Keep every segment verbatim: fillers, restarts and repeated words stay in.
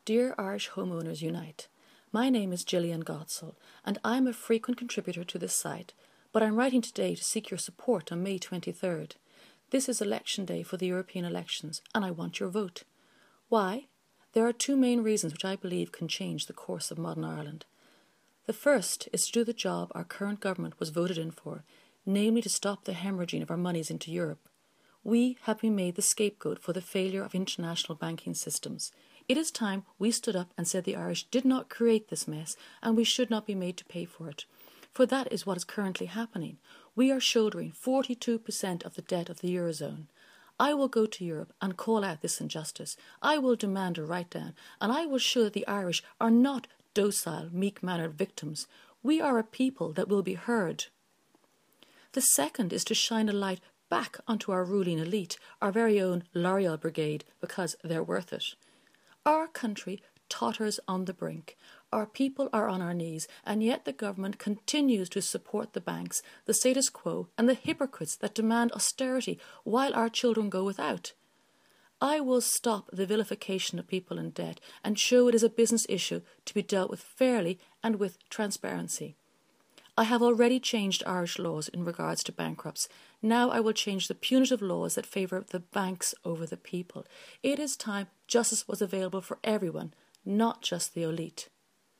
Dear Irish Homeowners Unite, my name is Gillian Gottsall and I'm a frequent contributor to this site, but I'm writing today to seek your support on May twenty-third. This is election day for the European elections and I want your vote. Why? There are two main reasons which I believe can change the course of modern Ireland. The first is to do the job our current government was voted in for, namely to stop the hemorrhaging of our monies into Europe. We have been made the scapegoat for the failure of international banking systems. It is time we stood up and said the Irish did not create this mess and we should not be made to pay for it. For that is what is currently happening. We are shouldering forty-two percent of the debt of the Eurozone. I will go to Europe and call out this injustice. I will demand a write-down and I will show that the Irish are not docile, meek-mannered victims. We are a people that will be heard. The second is to shine a light back onto our ruling elite, our very own L'Oreal Brigade, because they're worth it. Our country totters on the brink. Our people are on our knees, and yet the government continues to support the banks, the status quo, and the hypocrites that demand austerity while our children go without. I will stop the vilification of people in debt and show it is a business issue to be dealt with fairly and with transparency. I have already changed Irish laws in regards to bankrupts. Now I will change the punitive laws that favour the banks over the people. It is time justice was available for everyone, not just the elite.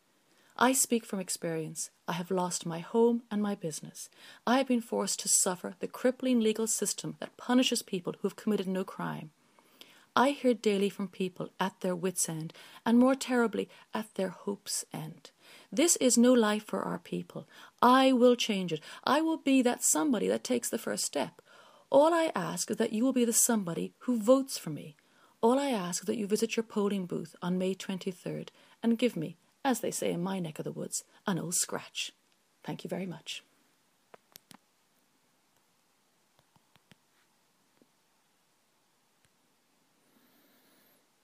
I speak from experience. I have lost my home and my business. I have been forced to suffer the crippling legal system that punishes people who have committed no crime. I hear daily from people at their wits' end, and more terribly, at their hope's end. This is no life for our people. I will change it. I will be that somebody that takes the first step. All I ask is that you will be the somebody who votes for me. All I ask is that you visit your polling booth on May twenty-third and give me, as they say in my neck of the woods, an old scratch. Thank you very much.